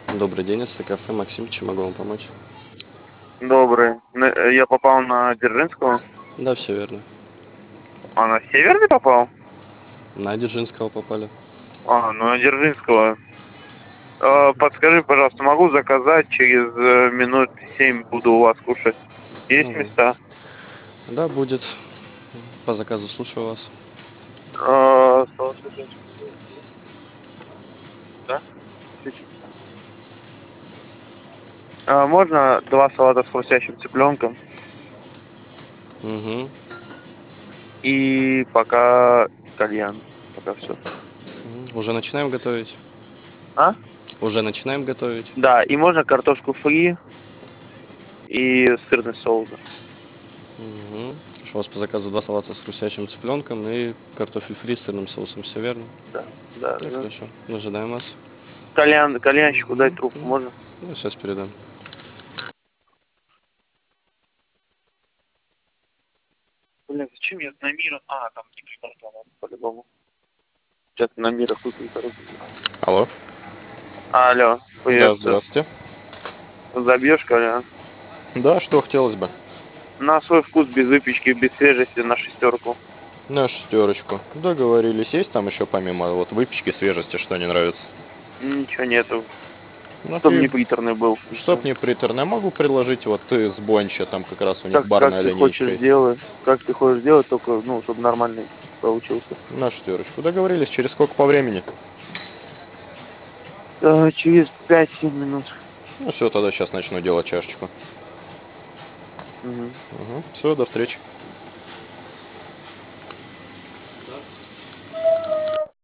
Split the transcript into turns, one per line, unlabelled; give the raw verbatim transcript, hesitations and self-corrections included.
Добрый день, это кафе Максим, чем могу вам помочь?
Добрый. Н- э, Я попал на Дзержинского.
Да, все верно.
А на Северный попал?
На Дзержинского попали.
А, ну на Дзержинского. Э, подскажи, пожалуйста, могу заказать через э, минут семь буду у вас кушать. Есть
Мгм.
места?
Да, будет. По заказу слушаю вас.
Э, салат с хрустящим. Да? Чуть-чуть. А, можно два салата с хрустящим цыпленком
Угу.
и пока кальян. Пока все.
Уже начинаем готовить?
А?
Уже начинаем готовить?
Да, и можно картошку фри и сырный соус.
Угу. У вас по заказу два салата с хрустящим цыпленком и картофель фри с сырным соусом, все верно?
Да, да,
Так,
да.
хорошо. Ожидаем вас.
Кальян, кальянщику дать
Угу.
трубку можно?
Ну, сейчас передам.
Бля, зачем я на мира? А, там типа картона, по-любому. Сейчас на мира хуй, короче.
Алло.
Алло,
Да,
приветствую.
здравствуйте.
Забьешь, Коля?
Да, что хотелось бы?
На свой вкус, без выпечки, без свежести, на шестерку.
На шестерочку. Договорились. Есть там еще помимо вот выпечки, свежести, что не нравится?
Ничего нету.
Ну
Чтоб
ты,
не приторный был. И
чтоб
всё.
не приторно, я могу предложить вот из Бонча, там как раз у них
Как, как
барная
ты
линейка
хочешь
есть.
сделать? Как ты хочешь сделать, только, ну, чтобы нормальный получился.
На шестерочку. Договорились, через сколько по времени?
Э, через пять-семь минут.
Ну все, тогда сейчас начну делать чашечку.
Мгм.
Угу. Все, до встречи.